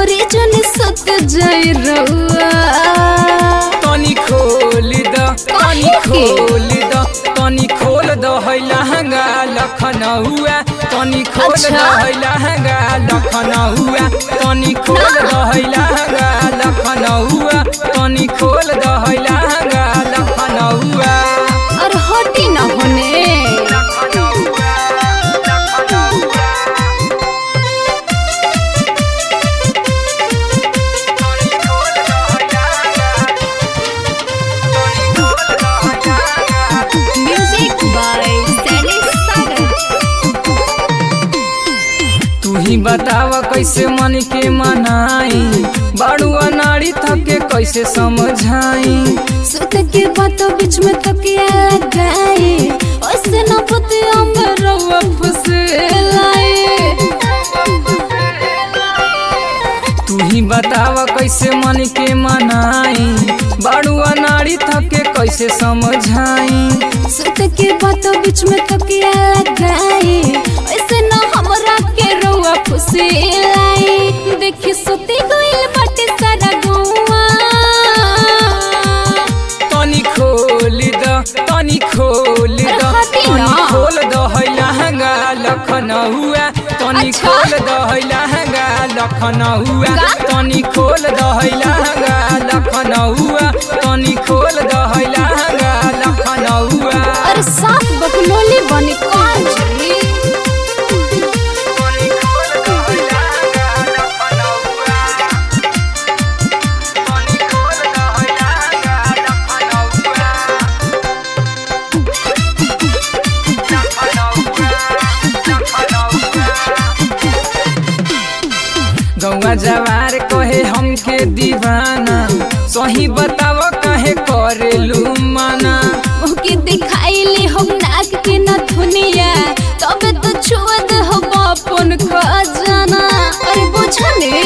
करे जन सत जाए रउआ तनी खोल द तनी खोल द तनी खोल द है लहंगा लखनऊआ तनी खोल द है लहंगा लखनऊआ तनी खोल द है लहंगा लखनऊआ तनी खोल द है लहंगा लखनऊआ और हटी ना होने बतावा कैसे मन के मनाई बाड़ुआ नाड़ी थके कैसे समझाई सुत के बातों बीच में तकिया लगाए ऐसे न पतिया में रउआ फुसलाए तू ही बतावा कैसे मन के मनाई बाड़ुआ नाड़ी थके कैसे समझाई सुत के बातों बीच में तकिया लगाए ऐसे न हमरा के रउआ फुसलाए देखी सुती गइल बाटे सारा गौवा तनी खोल द तनी खोल द तनी खोल द है लहंगा लखनऊआ तनी खोल द है लहंगा लखनऊआ तनी खोल द है लहंगा लखनऊआ तनी खोल द है लहंगा लखनऊआ अरे साफ बकलोली बनी कौन जी गौआ जवार कहे हमके दीवाना सही बताव कहे करेलू मना मुके दिखाइले हम नाक के न धुनिया तबे तो छुअत हो बापन खजाना अरे बुझले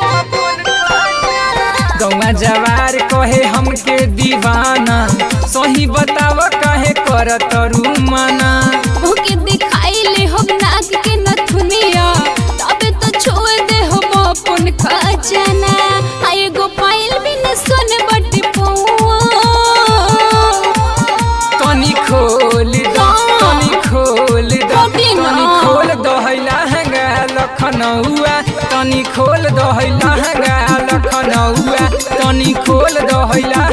गौआ जवार कहे हमके दीवाना सही बताव कहे करतरू मना मुके दिखाइले हम नाक के न धुनिया तबे तो छुअत हो बापन खजाना आए गो पाइल भी न सुन बट पौआ तनी खोल द तनी खोल द तनी खोल द है लहंगा लखनऊआ तनी खोल द है लहंगा लखनऊआ तनी खोल द है